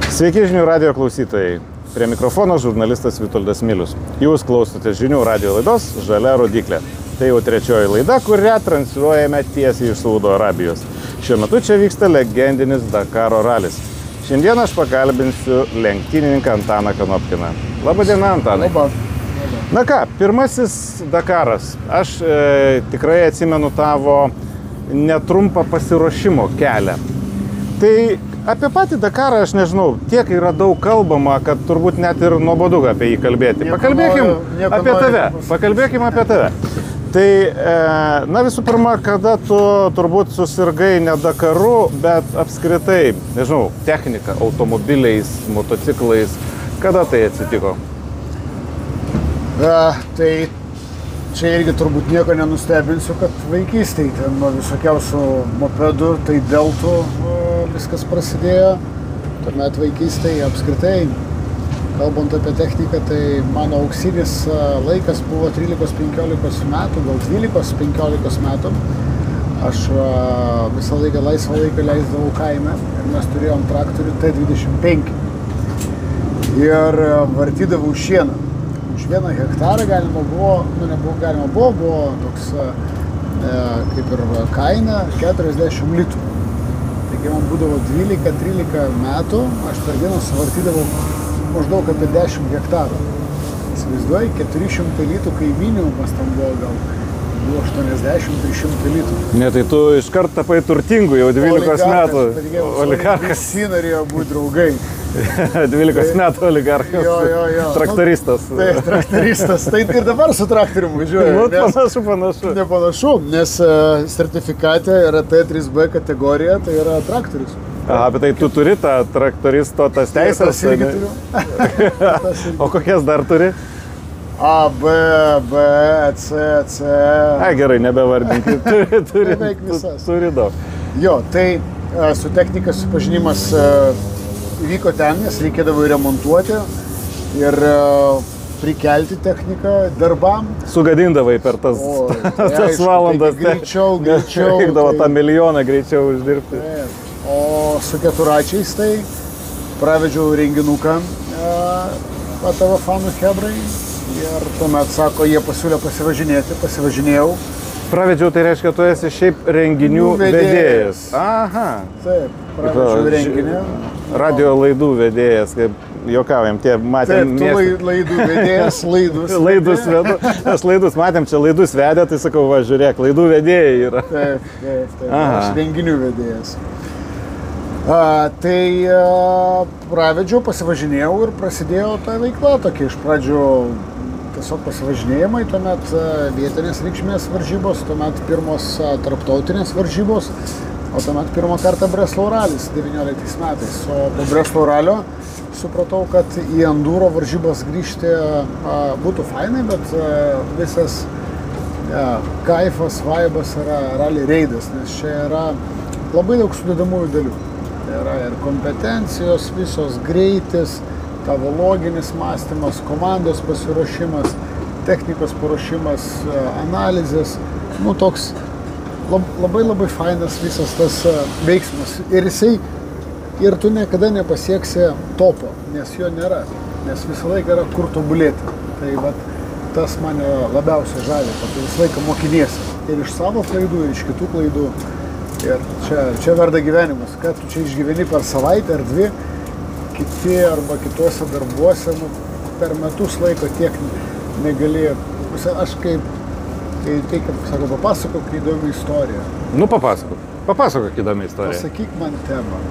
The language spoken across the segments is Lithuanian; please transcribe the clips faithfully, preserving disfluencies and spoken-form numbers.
Sveiki žinių radijo klausytojai. Prie mikrofono žurnalistas Vitoldas Milius. Jūs klausote žinių radijo laidos Žalia rodyklė. Tai jau trečioji laida, kurią transliuojame tiesiai iš Saudo Arabijos. Šiuo metu čia vyksta legendinis Dakaro ralis. Šiandien aš pakalbinsiu lenktynininką Antaną Kanopkiną. Labą dieną, Antanai. Labą. Na ką, pirmasis Dakaras. Aš e, tikrai atsimenu tavo netrumpą pasiruošimo kelią. Tai apie patį Dakarą aš nežinau, tiek yra daug kalbama, kad turbūt net ir nuobodu apie jį kalbėti. Nieko Pakalbėkim noriu, apie noriu. tave. Pakalbėkim apie tave. Tai, e, na visų pirma, kada tu turbūt susirgai ne Dakaru, bet apskritai, nežinau, technika, automobiliais, motociklais, kada tai atsitiko? E, tai čia irgi turbūt nieko nenustebinsiu, kad vaikystėje ten nuo visokiausių mopedų, tai deltų e, viskas prasidėjo. Tuomet vaikystėje apskritai, kalbant apie techniką, tai mano auksinis laikas buvo trylikos penkiolikos metų, gal dvylikos penkiolikos metų. Aš a, visą laiką laisvą laiką leisdavau kaime ir mes turėjom traktorių T dvidešimt penki. Ir a, vartydavau šieną. Už vieną hektarą galima buvo, nu nebuvo galima buvo, buvo toks a, e, kaip ir kaina keturiasdešimt litrų. Taigi man būdavo dvylika trylika metų, aš per dieną suvartydavau maždaug apie dešimt hektarų. Įsivaizduoji, keturi šimtai litrų, kai minimumas tam buvo gal buvo aštuoniasdešimt trys šimtai litrų. Ne, tai tu iškart tapai turtingu jau dvylikos metų. Oligarkas. Visi norėjo būti draugai. dvylikos metų oligarkas. Jo, jo, jo. Traktoristas. Nu, tai, traktoristas. Tai ir dabar su traktorium važiuoju. Nu, panašu, panašu. Nepanašu, nes uh, sertifikate yra T trys B kategorija, tai yra traktorius. Aha, bet tai tu turi tą traktoristo tas teisės? Tas irgi turiu. Tas irgi. O kokias dar turi? A, B, B, C, C. Ai, gerai, nebevardinkai. Turi, turi, Beveik visas. Turi daug. Jo, tai uh, su technika supažinimas uh, vyko ten, nes reikėdavo remontuoti ir uh, prikelti techniką darbam. Sugadindavai per tas, O, tai tas aišku, valandas. taigi greičiau, greičiau. Reikdavo tai- tą milijoną greičiau uždirbti. Taip. O su keturačiais tai pravedžiau renginuką e, tavo fanų hebrai ir tuomet, sako, jie pasiūlė pasivažinėti, pasivažinėjau. Pravedžiau, tai reiškia, tu esi šiaip renginių Vedėjas. vedėjas. Aha. Taip, pravedžiau renginį. Radio laidų vedėjas, kaip juokaujam, tie matėm. Taip, tu lai- laidų vedėjas, laidus. Laidus vedu. Aš laidus matėm, čia laidus vedė, tai sakau, va, žiūrėk, laidų vedėjai yra. Taip, taip, taip, Aha. aš renginių vedėjas. A, tai a, pravedžiau, pasivažinėjau ir prasidėjo ta veikla tokia. Iš pradžių tiesiog pasivažinėjimai, tuomet a, vietinės reikšmės varžybos, tuomet pirmos a, tarptautinės varžybos, o tuomet pirmą kartą Breslau ralis devynioliktais metais. O po Breslau ralio supratau, kad į enduro varžybas grįžti a, būtų fainai, bet a, visas a, kaifas, vaibas yra rally reidas, nes čia yra labai daug sudedamųjų dalių. Tai yra ir kompetencijos, visos greitis, tavo loginis mąstymas, komandos pasiruošimas, technikos paruošimas, analizės. Nu, toks labai labai fainas visas tas veiksmas. Ir jisai, ir tu niekada nepasieksi topo, nes jo nėra. Nes visą laiką yra kur tobulėti. Tai vat, tas mane labiausiai žavi, kad tu visą laiką mokiniesi. Ir iš savo klaidų, ir iš kitų klaidų. Ir čia, čia verda gyvenimas, kad tu čia išgyveni per savaitę ar dvi, kiti arba kituose darbuose, nu, per metus laiko tiek negali. Aš kaip, kai tai, kaip sako, papasakok įdomią istoriją. Nu, papasakok. Papasakok įdomią istoriją. Pasakyk man temą.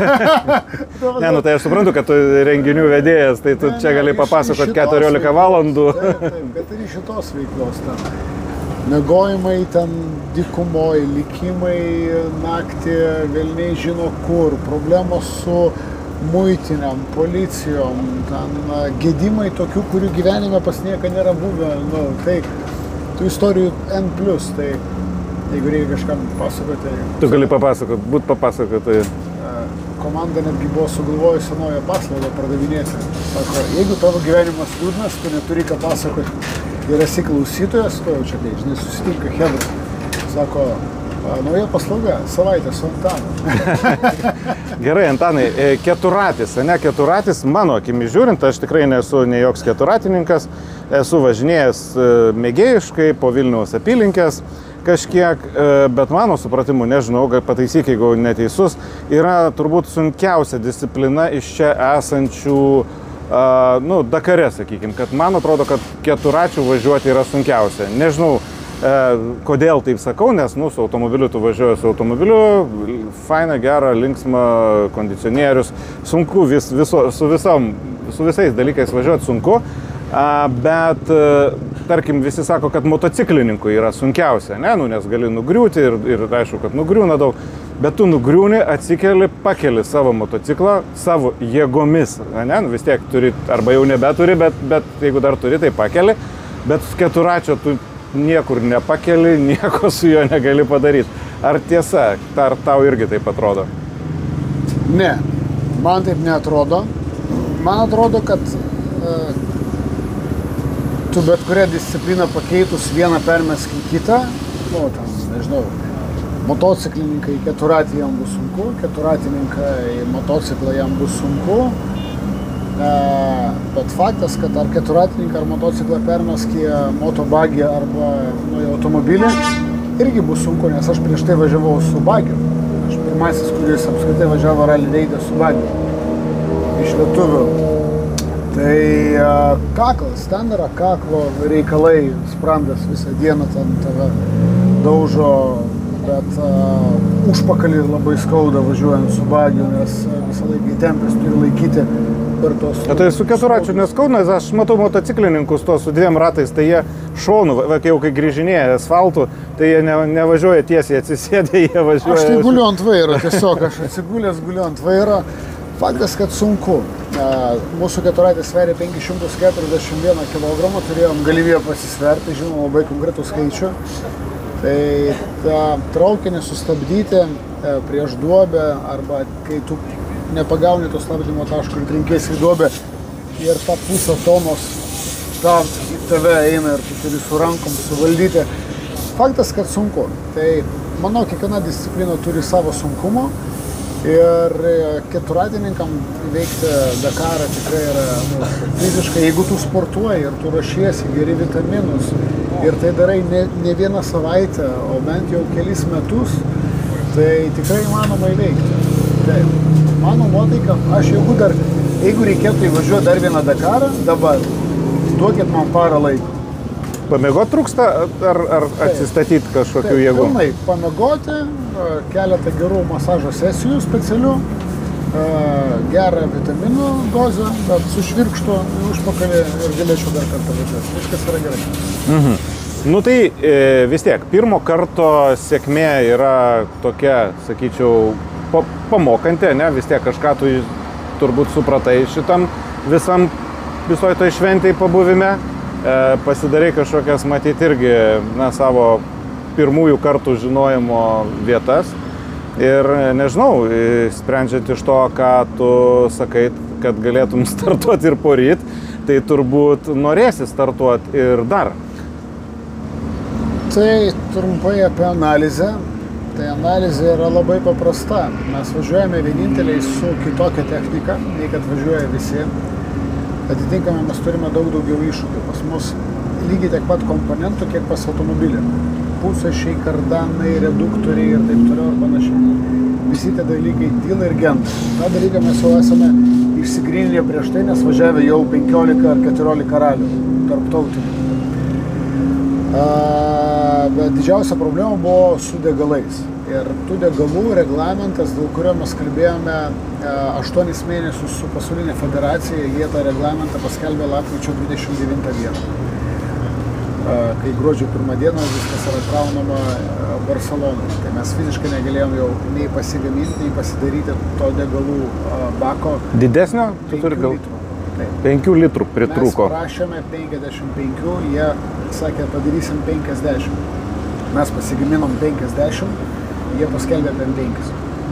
Ne, nu tai aš suprantu, kad tu renginių vedėjas, tai tu Ne, čia ne, gali iš- papasakot iš šitos keturiolika veiklos. valandų. Taip, taip, bet ir iš šitos veiklos ten. Mėgojimai ten dykumoj, likimai naktį, velniai žino kur, problemos su muitiniam, policijom, ten gedimai tokių, kurių gyvenime pas nieką nėra buvę. Nu, tai tų istorijų N plus, tai jeigu reikia kažkam pasakoti. Tu gali papasakot, būt papasakotojai. Komanda netgi buvo sugalvojusi naują paslaugą pardavinėti. Sako, jeigu tavo gyvenimas liūdnas, tu neturi ką pasakoti ir esi klausytojas, to jau čia kai, žinai, susitinka hebra. Sako, Nauja paslauga, savaitė su Antanu. Gerai, Antanai, keturatis, ne keturatis, mano akimi žiūrint, aš tikrai nesu ne joks keturatininkas, esu važinėjęs mėgėjiškai po Vilniaus apylinkės kažkiek, bet mano supratimu, nežinau, pataisyk, jeigu neteisus, yra turbūt sunkiausia disciplina iš čia esančių, nu, Dakare, sakykime, kad man atrodo, kad keturačių važiuoti yra sunkiausia. Nežinau, kodėl taip sakau, nes nu, su automobiliu tu važiuoji su automobiliu, faina, gera, linksma, kondicionierius, sunku, vis, viso, su, visom, su visais dalykais važiuoti sunku, bet tarkim visi sako, kad motociklininkui yra sunkiausia, ne, nu, nes gali nugriūti ir, ir aišku, kad nugriūna daug, bet tu nugriūni, atsikeli, pakeli savo motociklą savo jėgomis, ne, nu, vis tiek turi, arba jau nebeturi, bet, bet jeigu dar turi, tai pakeli, bet su keturačio tu niekur nepakeli, nieko su juo negali padaryti. Ar tiesa, ar tau irgi taip atrodo? Ne, man taip neatrodo. Man atrodo, kad e, tu bet kurią discipliną pakeitus vieną permesk į kitą, nu, tam, nežinau, motociklininkai keturatį jam bus sunku, keturatininkai motociklą jam bus sunku. E, bet faktas, kad ar keturatininką ar motociklą permesk į motobagį arba nu, į automobilį, irgi bus sunku, nes aš prieš tai važiavau su bagiu. Aš pirmasis, kuris apskritai važiavo rally reidą su bagiu iš lietuvių. Tai e, kaklas, ten yra kaklo reikalai, sprandas visą dieną ten tave daužo, bet uh, užpakalį labai skauda važiuojant su bagiu, nes visą laiką įtempęs turi laikyti per tos... A, tai su keturačiu neskaudna, aš matau motociklininkus to su dviem ratais, tai jie šonų, va, jau kai grįžinėja asfaltų, tai jie ne, nevažiuoja tiesiai, atsisėdė, jie važiuoja... Aš tai guliu ant vairo, tiesiog aš atsigulęs guliu ant vairo. Faktas, kad sunku. Mūsų keturatės sveria penki šimtai keturiasdešimt vieną kilogramą, turėjom galimybę pasisverti, žinoma, labai konkretų skaičių. Tai tą traukinį sustabdyti prieš duobę arba kai tu nepagauni to stabdymo taško ir trinkėsi į duobę ir tą pusę tonos ta, į tave eina ir tu turi su rankom suvaldyti. Faktas, kad sunku. Tai manau, kiekviena disciplina turi savo sunkumo ir keturatininkam veikti Dakarą tikrai yra nu, fiziškai, jeigu tu sportuoji ir tu ruošiesi, geri vitaminus ir tai darai ne, ne vieną savaitę, o bent jau kelis metus, tai tikrai įmanoma įveikti. Taip. Mano nuotaika, aš jeigu dar, jeigu reikėtų įvažiuoti dar vieną Dakarą, dabar duokit man parą laiko. Pamėgot trūksta ar, ar atsistatyti kažkokių Taip, jėgų? Pilnai pamėgoti, keletą gerų masažo sesijų specialių, gerą vitaminų dozę, bet su švirkštu į užpakalį ir galėčiau dar kartą važiuoti. Viskas yra gerai. Mhm. Nu tai e, vis tiek, pirmo karto sėkmė yra tokia, sakyčiau, pa, pamokanti, ne? Vis tiek kažką tu turbūt supratai šitam visam, visoj toj šventėj pabuvime. E, pasidarai kažkokias matyti irgi na, savo pirmųjų kartų žinojimo vietas. Ir nežinau, sprendžiant iš to, ką tu sakai, kad galėtum startuoti ir poryt, tai turbūt norėsi startuoti ir dar. Tai trumpai apie analizę. Tai analizė yra labai paprasta. Mes važiuojame vieninteliai su kitokia technika, nei kad važiuoja visi. Atitinkamai mes turime daug daugiau iššūkių. Pas mus lygiai tiek pat komponentų, kiek pas automobilį. Pusašiai, kardanai, reduktoriai ir taip toliau ir panašiai. Visi tie dalykai dyla ir genda. Ta dalyką mes jau esame išsigryninę prieš tai, nes važiavę jau penkiolika ar keturiolika ralių tarptautinių. Bet didžiausia problema buvo su degalais. Ir tų degalų reglamentas, dėl kurio mes kalbėjome aštuonis mėnesius su pasaulinė federacija, jie tą reglamentą paskelbė lapkričio dvidešimt devintą dieną. Kai gruodžio pirmą dieną viskas yra kraunama Barcelonoje. Tai mes fiziškai negalėjom jau nei pasigaminti, nei pasidaryti to degalų bako. Didesnio? Tu turi gal? penkių litrų pritrūko. Mes prašėme penkiasdešimt penki, jie sakė, padarysim penkiasdešimt. Mes pasigaminom penkiasdešimt, jie paskelbė apie penkis.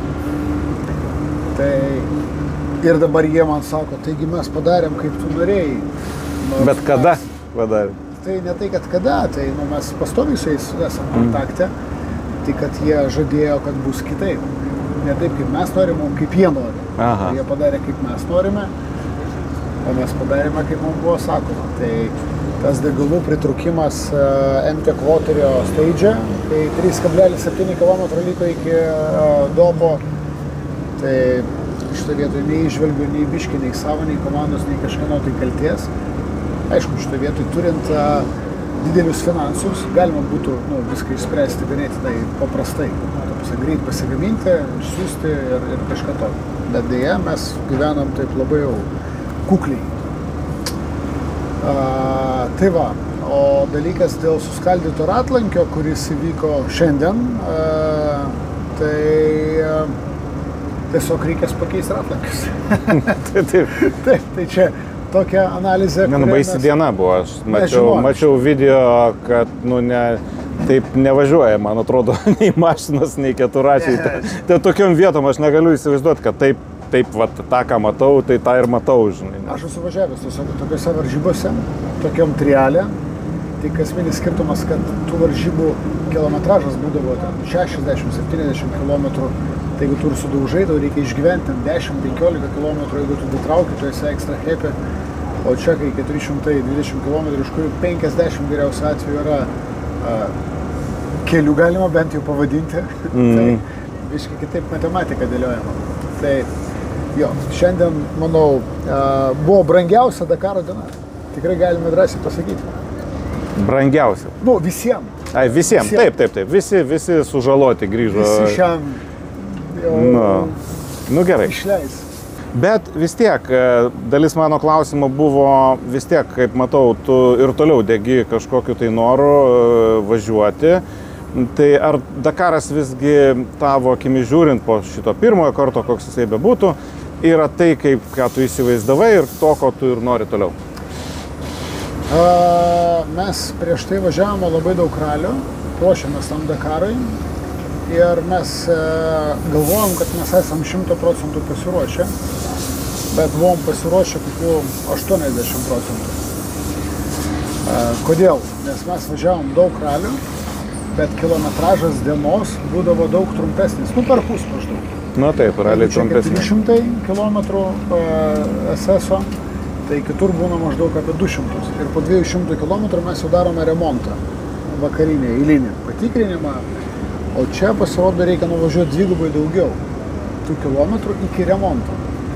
Tai ir dabar jie man sako, taigi mes padarėm, kaip tu norėjai. Nors Bet kada mes, padarėm? Tai ne tai, kad kada, tai nu, mes pastoviai su jais esam kontakte. tik kad jie žadėjo, kad bus kitaip. Ne taip, kaip mes norim, o kaip jie nori. Aha. Jie padarė, kaip mes norime, o mes padarėme, kaip mums buvo sakoma. Tai tas degalų pritrukimas uh, M T E C Waterio stage, kai trys kablelis septyni kilometro liko iki uh, Dobo, tai šitą vietoj nei išvelgiu nei biškį, nei savo, nei komandos, nei kažkieno tai kalties. Aišku, šitą vietoj turint uh, didelius finansus, galima būtų nu, viską išspręsti ganėtinai paprastai. Tapusą, greit pasigaminti, išsiųsti ir, ir kažką to. Bet dėja, mes gyvenam taip labai jau kukliai. A, tai va, o dalykas dėl suskaldyto ratlankio, kuris įvyko šiandien, a, tai a, tiesiog reikės pakeisti ratlankius. taip, taip. taip, tai čia tokia analizė. Ne, nu, baisi mes... diena buvo, aš mačiau, mačiau video, kad nu, ne, taip nevažiuoja, man atrodo, nei mašinas, nei keturračiai. Yeah. Tai tokiom vietom aš negaliu įsivaizduoti, kad taip, taip vat, tą, ką matau, tai tą ir matau, žinai. Aš esu važiavęs tiesiog tokiose varžybose, tokiom trialė, tik esminis skirtumas, kad tų varžybų kilometražas būdavo šešiasdešimt septyniasdešimt kilometrų. Tai jeigu tu ir sudaužai, tau reikia išgyventi dešimt penkiolika kilometrų, jeigu tu nutrauki, tu esi ekstra happy. O čia, kai keturi šimtai dvidešimt kilometrų, iš kurių penkiasdešimt geriausiu atveju yra a, kelių galima bent jau pavadinti, mm. tai visiškai kitaip matematika dėliojama. Tai jo, šiandien, manau, a, buvo brangiausia Dakaro diena. Tikrai galime drąsiai pasakyti. Brangiausia? Nu, visiems. Ai, visiems, visiem. Taip, taip, taip. Visi, visi sužaloti grįžo. Visi šiam jau nu, nu gerai. Išleis. Bet vis tiek, dalis mano klausimo buvo, vis tiek, kaip matau, tu ir toliau degi kažkokiu tai noru važiuoti. Tai ar Dakaras visgi tavo akimi žiūrint po šito pirmojo karto, koks jisai bebūtų, yra tai, kaip, ką tu įsivaizdavai ir to, ko tu ir nori toliau? A, mes prieš tai važiavome labai daug ralių, ruošiamės tam Dakarui. Ir mes e, galvojom, kad mes esam šimto procentų pasiruošę, bet buvom pasiruošę kokių aštuoniasdešimt procentų. E, kodėl? Nes mes važiavom daug ralių, bet kilometražas dienos būdavo daug trumpesnis, nu per pus maždaug. Na taip, raliai trumpesnis. keturi šimtai kilometrų e, S S O, tai kitur būna maždaug apie du šimtus. Ir po dviejų šimtų kilometrų mes jau darome remontą, vakarinį, eilinį patikrinimą. O čia pasirodo reikia nuvažiuoti dvigubai daugiau tų kilometrų iki remonto.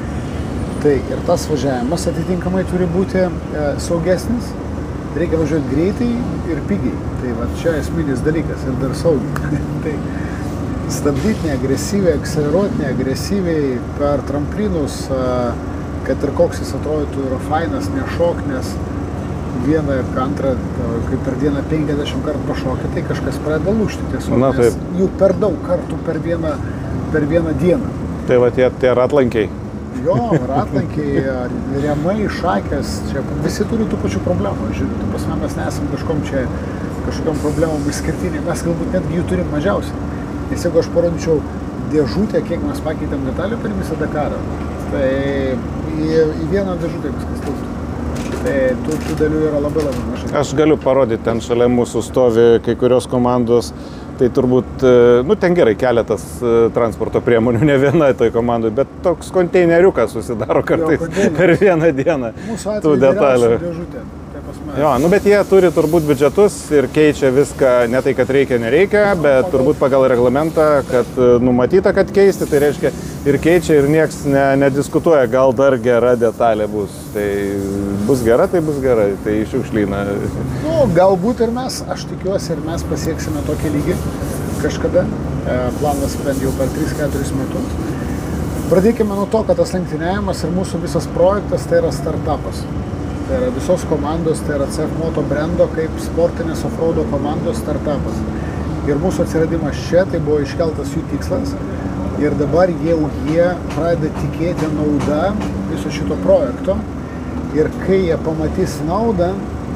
Tai ir tas važiavimas atitinkamai turi būti e, saugesnis, reikia važiuoti greitai ir pigiai. Tai va čia esminis dalykas ir dar saugiai. Tai stabdyti neagresyviai, akceleruoti neagresyviai per tramplinus, e, kad ir koks jis atrodytų yra fainas, nešok, nes vieną ir antrą, kai per dieną penkiasdešimt kartų pašokė, tai kažkas pradeda lūžti tiesiog, Na, nes jų per daug kartų per vieną, per vieną dieną. Tai va tie, tie ratlankiai. Jo, ratlankiai, remai, šakės, čia visi turi tų pačių problemų, žiūrėjau, tu pasme mes nesam kažkom čia, kažkokiom problemom išskirtiniai, mes galbūt netgi jų turim mažiausiai. Nes jeigu aš parodyčiau dėžutę, kiek mes pakeitėm detalių per visą Dakarą, tai į, į vieną dėžutę viskas tilptų. Tai tų, tų dalių yra labai labai mažai. Aš galiu parodyti, ten šalia mūsų stovi kai kurios komandos, tai turbūt, nu ten gerai, keletas transporto priemonių, ne viena toj komandai, bet toks konteineriukas susidaro kartais jo, per vieną dieną. Mūsų atveju geriausia dėžutė. Jo, nu bet jie turi turbūt biudžetus ir keičia viską, ne tai, kad reikia, nereikia, bet turbūt pagal reglamentą, kad numatyta, kad keisti, tai reiškia ir keičia ir nieks ne, nediskutuoja, gal dar gera detalė bus. Tai bus gera, tai bus gera, tai šiukšlyna. Nu, galbūt ir mes, aš tikiuosi, ir mes pasieksime tokį lygį kažkada, planas bent jau per tris keturis metus. Pradėkime nuo to, kad tas lenktyniavimas ir mūsų visas projektas tai yra startupas. Tai yra visos komandos, tai yra C F Moto brando kaip sportinės offroado komandos startupas. Ir mūsų atsiradimas čia, tai buvo iškeltas jų tikslas. Ir dabar jau jie pradeda tikėti naudą viso šito projekto. Ir kai jie pamatys naudą,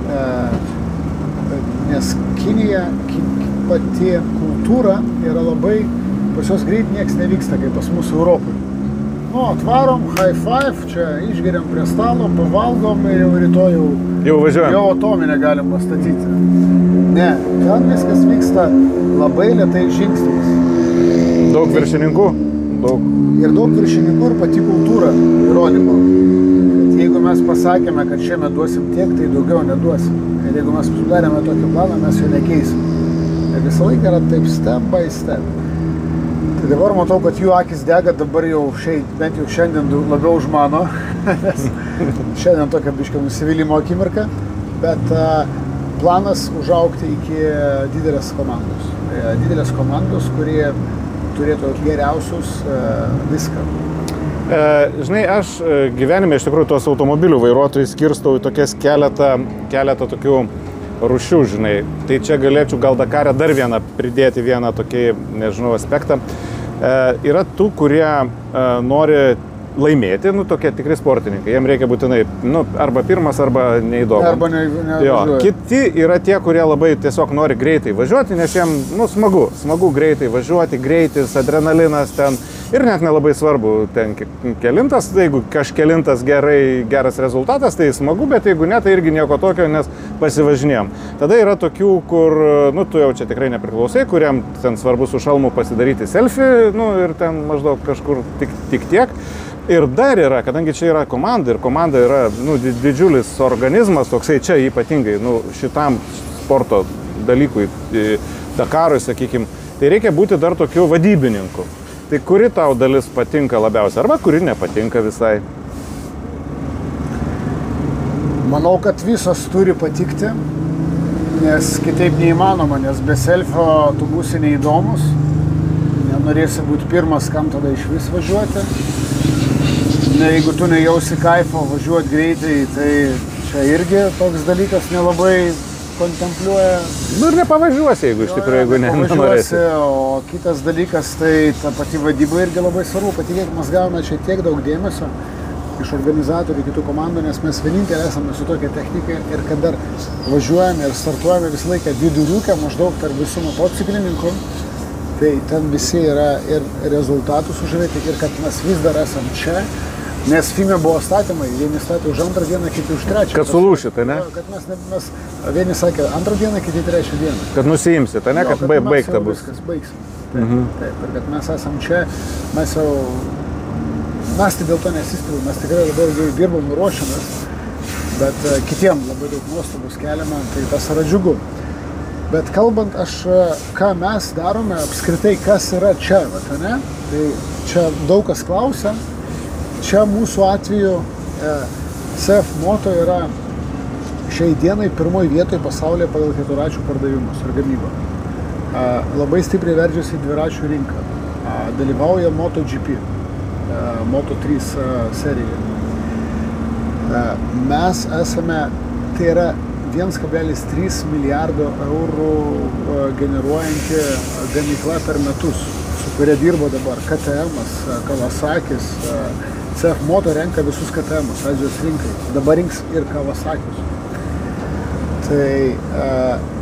nes Kinija, pati kultūra yra labai, pas jos greit nieks nevyksta, kaip pas mūsų Europai. nu, atvarom, high five, čia išgeriam prie stalo, pavalgom ir jau rytoj jau, Jau važiuojam. jau atominę galim pastatyti. Ne, ten viskas vyksta labai lėtai žingsniais. Daug viršininkų, daug. Ir daug viršininkų ir pati kultūra įrodymo. Kad jeigu mes pasakėme, kad šiemet duosim tiek, tai daugiau neduosim. Ir jeigu mes sudarėme tokį planą, mes jo nekeisim. Ir visą laiką yra taip step by step. Tai dabar matau, kad jų akis dega dabar jau šiai, bent jau šiandien labiau už mano, nes šiandien tokia biškia nusivylimo akimirka, bet uh, planas užaugti iki didelės komandos. Uh, didelės komandos, kurie turėtų geriausius uh, viską. E, žinai, aš gyvenime iš tikrųjų tos automobilių vairuotojus skirstau į tokias keletą, keletą tokių rūšių, žinai. Tai čia galėčiau gal Dakare dar vieną pridėti, vieną tokį, nežinau, aspektą. E, yra tų, kurie e, nori laimėti, nu, tokie tikri sportininkai. Jiem reikia būtinai, nu, arba pirmas, arba neįdomu. Arba ne, ne jo, kiti yra tie, kurie labai tiesiog nori greitai važiuoti, nes jiem, nu, smagu, smagu greitai važiuoti, greitis, adrenalinas ten. Ir net nelabai svarbu, ten kelintas, jeigu kažkelintas gerai, geras rezultatas, tai smagu, bet jeigu ne, tai irgi nieko tokio, nes pasivažinėjom. Tada yra tokių, kur, nu, tu jau čia tikrai nepriklausai, kuriam ten svarbu su šalmu pasidaryti selfie, nu, ir ten maždaug kažkur tik, tik tiek. Ir dar yra, kadangi čia yra komanda, ir komanda yra, nu, didžiulis organizmas, toksai čia ypatingai, nu, šitam sporto dalykui, Dakarui, sakykim, tai reikia būti dar tokiu vadybininku. Tai kuri tau dalis patinka labiausiai, arba kuri nepatinka visai? Manau, kad visos turi patikti, nes kitaip neįmanoma, nes be selfio tu būsi neįdomus, nenorėsi būti pirmas, kam tada iš vis važiuoti. Ne, jeigu tu nejausi kaifo važiuoti greitai, tai čia irgi toks dalykas nelabai kontempliuoja. Nu ir nepavažiuosi, jeigu iš tikrųjų, jeigu ne, nenorėsi. O kitas dalykas, tai ta pati vadyba irgi labai svarbu. Patikėk, mes gavome čia tiek daug dėmesio iš organizatorių, kitų komandų, nes mes vienintelė esame su tokia technika ir kad dar važiuojame ir startuojame visą laiką viduriukę maždaug tarp visų motociklininkų, tai ten visi yra ir rezultatų sužiūrėti ir kad mes vis dar esam čia. Nes filme buvo statymai, vieni statė už antrą dieną, kiti už trečią. Kad sulūšit, ne? Kad mes, mes, vieni sakė antrą dieną, kiti trečią dieną. Kad nusiimsit, ne? Jo, kad, kad baigta bus. Viskas baigsim. Taip, mhm. taip, ir kad mes esam čia, mes jau, mes tai dėl to nesistebim, mes tikrai labai daug dirbam ir ruošiamės, bet uh, kitiem labai daug nuostabus keliame, tai tas yra džiugu. Bet kalbant, aš, ką mes darome, apskritai, kas yra čia, vat, ne? Tai čia daug kas klausia. Čia mūsų atveju e, C F Moto yra šiai dienai pirmoji vietoje pasaulyje pagal keturračių pardavimus ir gamybą. E, labai stipriai veržiasi dviračių rinką. E, dalyvauja MotoGP, e, Moto trys e, serijoje. E, mes esame, tai yra vienas kablelis trys milijardo eurų e, generuojanti gamykla per metus, su kuria dirbo dabar K T M, Kawasakis. E, C F Moto renka visus K T M-us Azijos rinkai, dabar rinks ir Kawasakius. Tai e,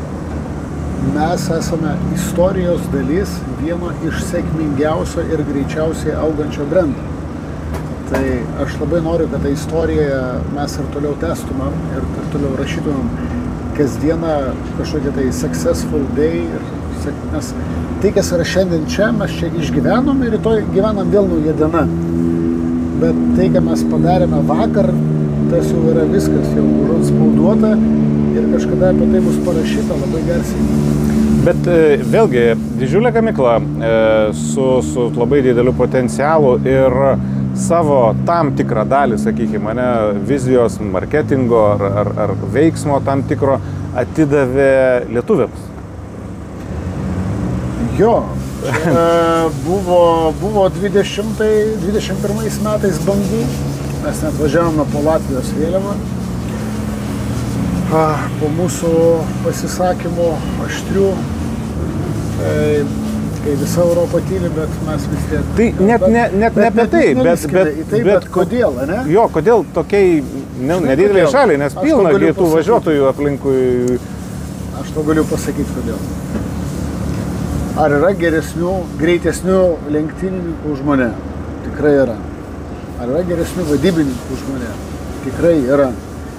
mes esame istorijos dalis vieno iš sėkmingiausio ir greičiausiai augančio brendo. Tai aš labai noriu, kad tą istoriją mes ir toliau testumėm ir, ir toliau rašytumėm kasdieną kažkokią tai successful day. Ir, nes tai, kas yra šiandien čia, mes čia išgyvenom ir rytoj gyvenam vėl nauja diena. Bet tai, ką mes padarėme vakar, tas jau yra viskas, jau užspauduota ir kažkada apie tai bus parašyta labai garsiai. Bet e, vėlgi, didžiulė gamykla e, su, su labai dideliu potencialu ir savo tam tikrą dalį, sakykime, ne, vizijos, marketingo ar, ar, ar veiksmo tam tikro atidavė lietuviams. Jo. Čia buvo, buvo dvidešimt, dvidešimt pirmais metais bangų, mes net važiavome po Latvijos vėliavą. Po mūsų pasisakymų aštrių, tai, kai visa Europa tyli, bet mes vis tiek... Tai net ne, net ne apie tai, bet, bet, tai, bet, bet kodėl, ne? Jo, kodėl tokiai ne, nedideliai šaliai, nes pilna tų važiuotojų aplinkui. Aš to galiu pasakyti, kodėl. Ar yra geresnių, greitesnių lenktynininkų už mane? Tikrai yra. Ar yra geresnių vadybininkų už mane? Tikrai yra.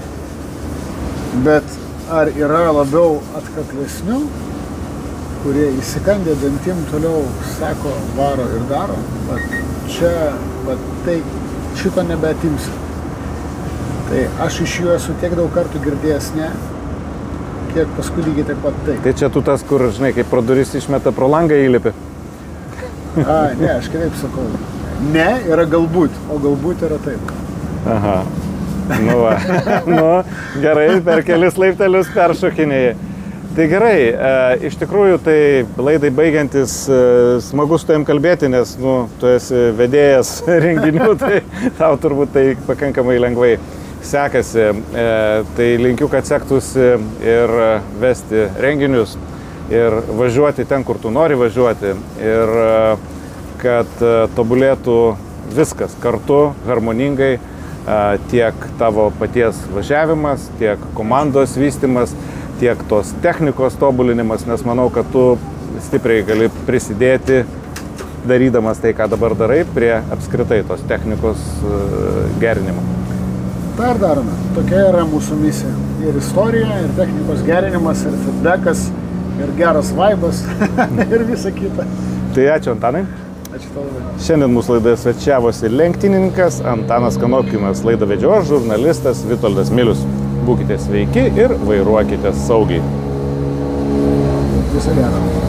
Bet ar yra labiau atkaklesnių, kurie įsikandė dantim toliau sako, varo ir daro? Bet čia, bet tai šito nebeatimsi. Tai aš iš jų esu tiek daug kartų girdėjęs ne, kiek paskui lygiai taip pat taip. Tai čia tu tas, kur, žinai, kaip pro duris išmeta pro langą įlipi. A, ne, aš kitaip sakau. Ne yra galbūt, o galbūt yra taip. Aha. Nu, va. Nu, gerai, per kelis laiptelius peršokinėjai. Tai gerai, e, iš tikrųjų, tai laidai baigiantis e, smagu su tavim kalbėti, nes, nu, tu esi vedėjas renginių, tai tau turbūt tai pakankamai lengvai sekasi. E, tai linkiu, kad sektųsi ir vesti renginius ir važiuoti ten, kur tu nori važiuoti. Ir kad tobulėtų viskas kartu, harmoningai, tiek tavo paties važiavimas, tiek komandos vystimas, tiek tos technikos tobulinimas, nes manau, kad tu stipriai gali prisidėti, darydamas tai, ką dabar darai, prie apskritai tos technikos gerinimo. Tai ir darome. Tokia yra mūsų misija. Ir istorija, ir technikos gerinimas, ir feedbackas, ir geras vaibas, ir visa kita. Tai ačiū, Antanai. Ačiū tau labai. Šiandien mūsų laidoje svečiavosi lenktynininkas Antanas Kanopkinas, laidą vedžiojo aš, žurnalistas Vitoldas Milius. Būkite sveiki ir vairuokite saugiai. Viso gero.